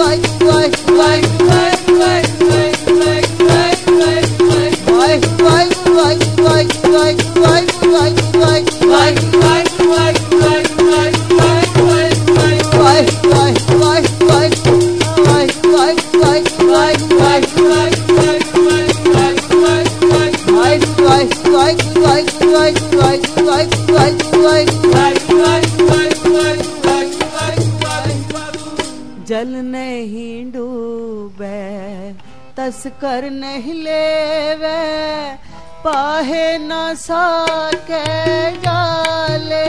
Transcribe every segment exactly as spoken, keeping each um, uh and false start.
जल नहीं डूबे तस्कर नहीं लेवे, पाहे न साके जाले।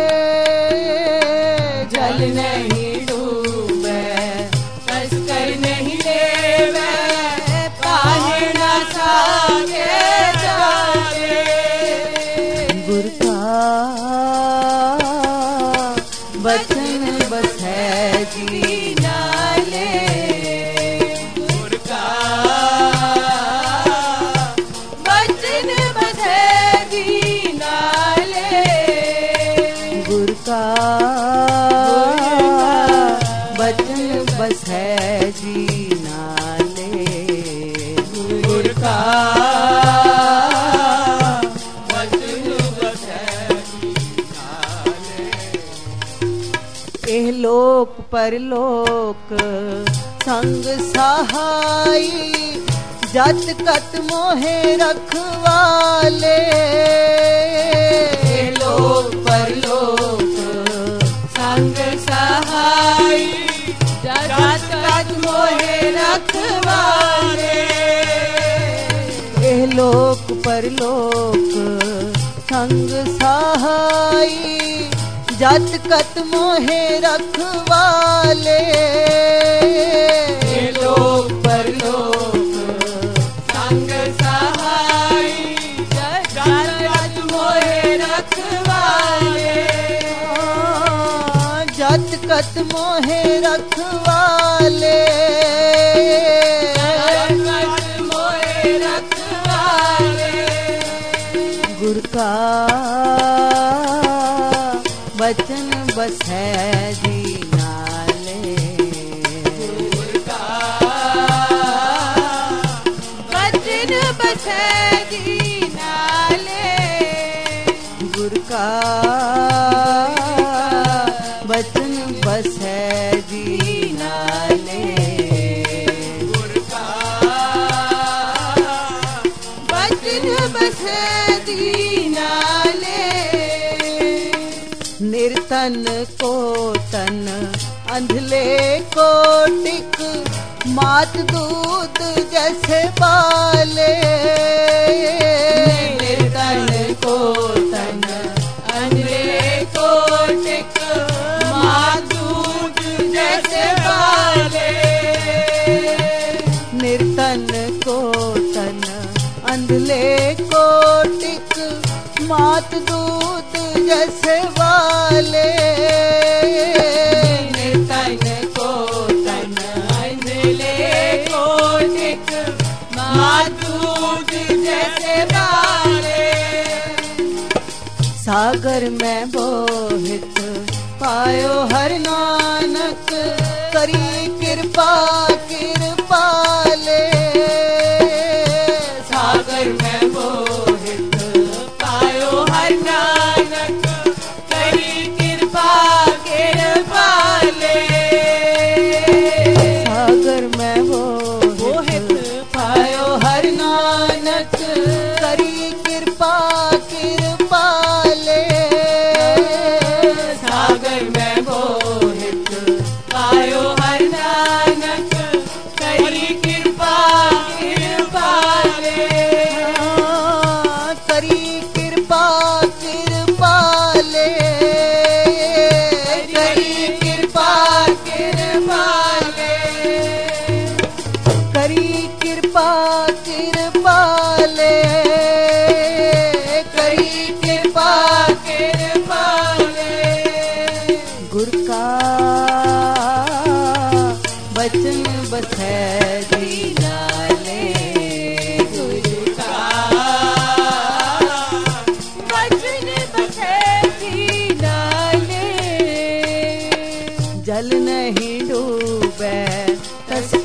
जल नहीं डूबे तस्कर नहीं लेवे, पाहे न साके जाले। गुर का बचन बस है जी नाले, गुर का बचन बस है जी नाले। गुर का बचन बस है जी नाले। गुर का बचन बस है जी नाले। एह लोक परलोक संग सहाई, जत कत मोहे रखवाले। एह लोक परलोक संग सहाई, जत कत मोहे रखवाले। एह लोक परलोक संग सहाई, जत कत मोहे रखवाले। एह लोक परलोक संग सहाई, जत कत मोहे रखवाले। जत कत मोहे रखवाले। जत कत मोहे रखवाले। गुर का बचन बस है जी नाले। गुर का बचन बस है जी नाले। गुर का बचन बस है जी नाले। गुर का बचन बस है जी नाले। निर्तन को तन अंधले को टिक, मात दूध जैसे बाले। निर्तन को तन अंधले को टिक, मात दूध जैसे बाले। निर्तन को तन अंधले को टिक, मात दूध जैसे वाले। निर्तन को तन अंधले को टिक, मात दूध जैसे वाले। सागर में बोहित पायो हर नानक, करी कृपा कृपाले। सागर में मोहित पायो हर नानक, करी कृपा कृपाले। सागर में बोहित पायो हर नानक, करी कृपा कृपाले। सागर में मोहित पायो हर नानक, करी कृपा कृपाले। करी कृपा कृपाले। करी कृपा कृपाले। करी कृपा कृपाले। करी कृपा कृपाले। गुर का बचन बस है जी नाले। गुर का बचन बस है जी नाले। जल नहीं डूबे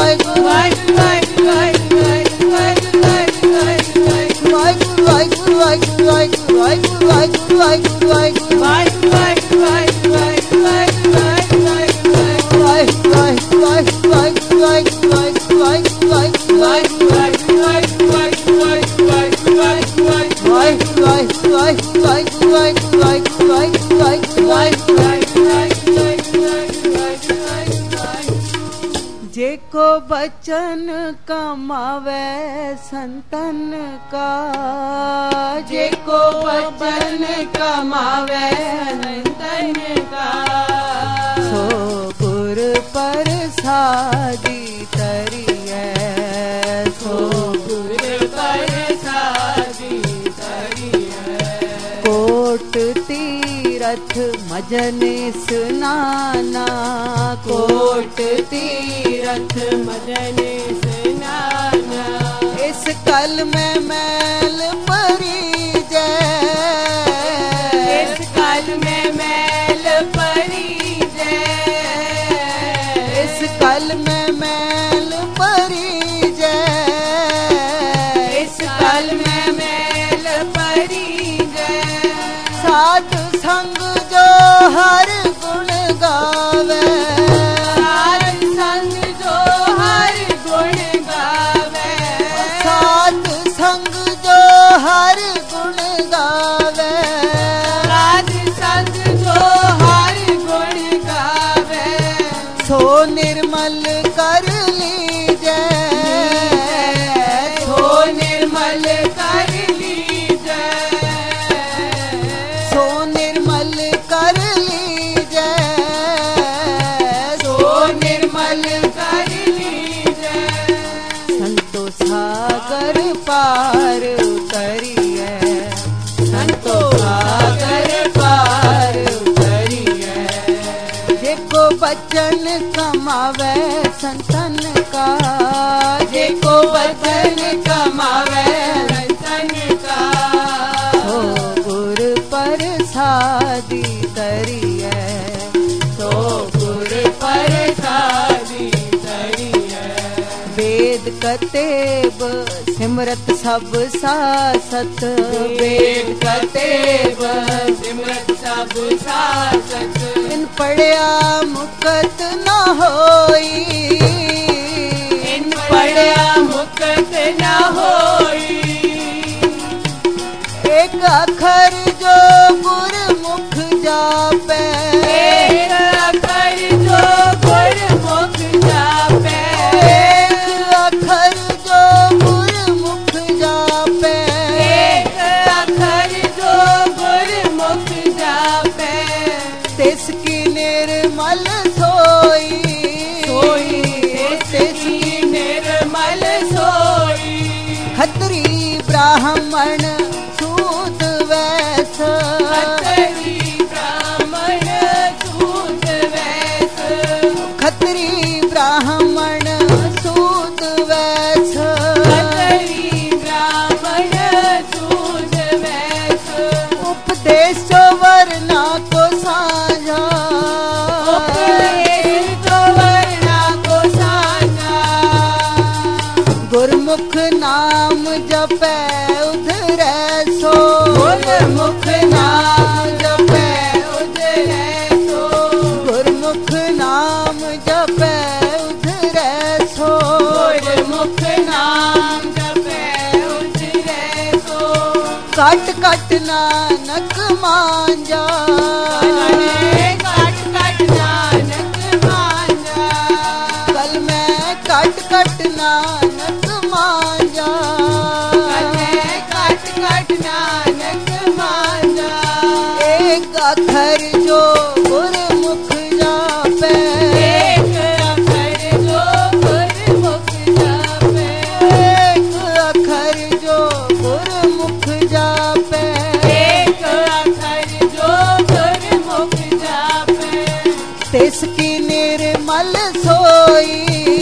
ਵਾਹਿਗੁਰੂ ਵਾਹਿਗੁਰੂ ਵਾਹਿਗੁਰੂ ਵਾਹਿਗੁਰੂ ਵਾਹਿਗੁਰੂ ਵਾਹਿਗੁਰੂ ਵਾਹਿਗੁਰੂ ਵਾਹਿਗੁਰੂ ਵਾਹਿਗੁਰੂ ਵਾਹਿਗੁਰੂ ਵਾਹਿਗੁਰੂ जेको बचन कमावे संतन का, जेको बचन कमावे संतन का, सो गुर प्रसादी तरिए, सो गुर प्रसादी तरिए। कोट तीरथ मजन स्नाना, कोट तीरथ मजन स्नाना, इस कल में मैल परी जय, इस कल में मैल परी जय, इस कल में मैल परी जय, इस कल में मैल परी जय। साध संग जो हर गुण गावे, साध संग जो हर गुण गावे, साध संग जो हर गुण गावे, साध संग जो हर गुण गावे, सो निर्मल कर लीजे, सो निर्मल कर लीजे, सो निर्मल कर लीजे, सो निर्मल कर लीजे। संतो सागर पार उतरिए, संतो सागर पार उतरिए। जेको बचन कमावे संतन का, जेको बचन कमावे संतन का, सो गुर प्रसादी तरिए, सो गुर प्रसादी तरिए। वेद कतेब सिमरत सब सासत, वेद कतेब सिमरत सब सासत, इन पढ़िया मुकत न होई, इन पढ़िया मुकत न होई। एक अखर जो गुरमुख जापे, एक अखर जो गुरमुख जापे, एक अखर जो गुरमुख जापे, एक अखर जो गुरमुख जापे, तिसकी निर्मल सोई, सोई तिसकी निर्मल सोई। खत्री ब्राह्मण सूत वैस, खत्री ब्राह्मण सूत वैस, खत्री ब्राह्मण सूत वैस, खत्री ब्राह्मण सूत वैस। उपदेश वर्णा को साझा, उपदेश वर्णा को साझा। गुरमुख नाम जपे उधरे सो, गुरमुख नाम जपे उधरे सो, गुरमुख नाम जपे उधरे सो, गुरमुख नाम जपे उधरे सो। कट कट नानक मांजा, कट कट नानक मांजा, कल में कट कट नानक मांजा, कल में कट कट नानक मांजा। एक अखर जो गुरमुख जापे, एक अखर जो गुरमुख जापे, एक अखर जो गुरमुख जापे, एक अखर जो गुरमुख जापे। तिसकी निर्मल सोई,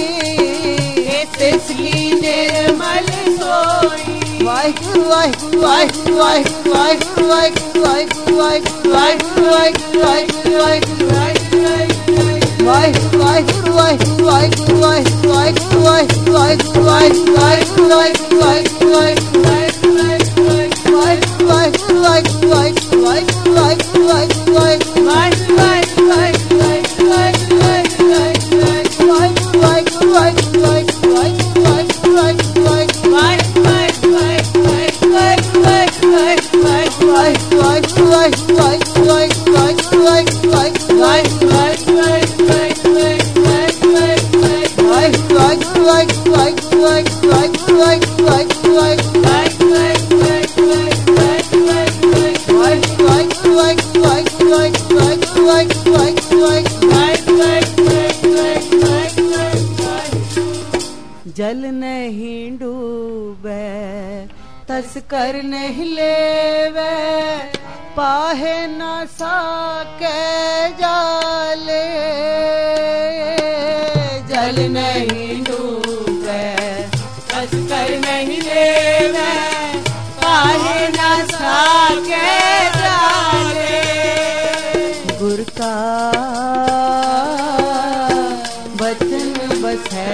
तिसकी निर्मल सोई। वाहिगुरु वाहिगुरु वाहिगुरु वाहिगुरु वाहिगुरु वाहिगुरु वाहिगुरु वाहिगुरु वाहिगुरु वाहिगुरु वाहिगुरु वाहिगुरु वाहिगुरु वाहिगुरु वाहिगुरु वाहिगुरु वाहिगुरु वाहिगुरु वाहिगुरु जल नहीं डूबे तस्कर नहीं लेवे पाहे न साके जाले जल नहीं डूबे तस्कर नहीं लेवे पाहे न साके जाले गुर का वचन बसे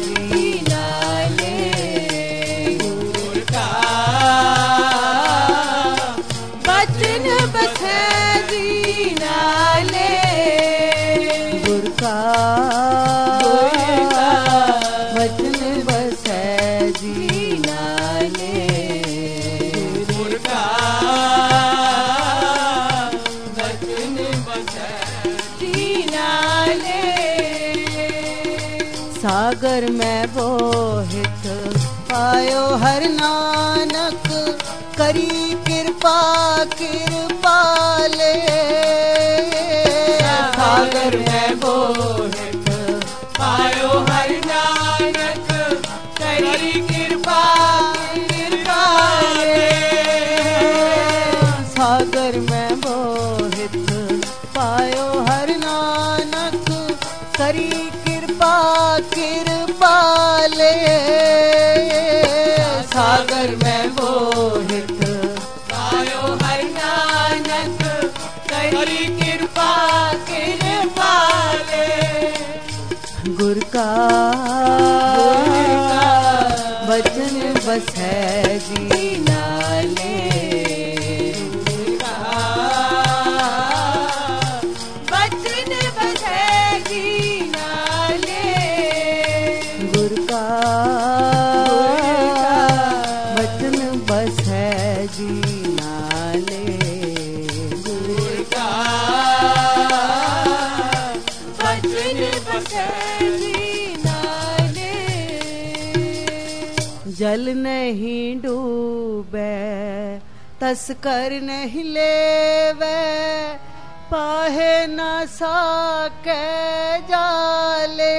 सागर में बोहित पायो हर नानक करी कृपा कृपाले सागर में बोहित पायो हर नानक करी कृपा कृपाले सागर में बोहित पायो हर नानक करी कृपा कृपाले सागर में बोहित पायो हर नानक करी कृपा कृपाले गुर का वचन बसे जी नाले वचन बसे जी नाले गुर का वचन बसे जी नाले गुर का वचन बसे जी नाले जल नहीं डूबे तस्कर नहीं लेवे पाहे न साके जाले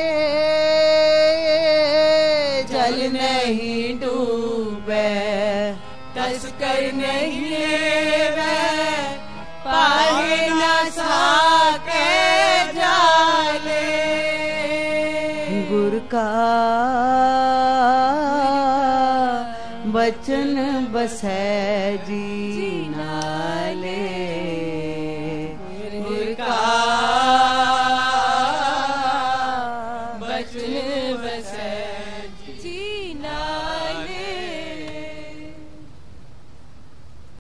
जल नहीं डूबे तस्कर नहीं लेवे पाहे न साके जाले गुर का वचन बसे जी नाले।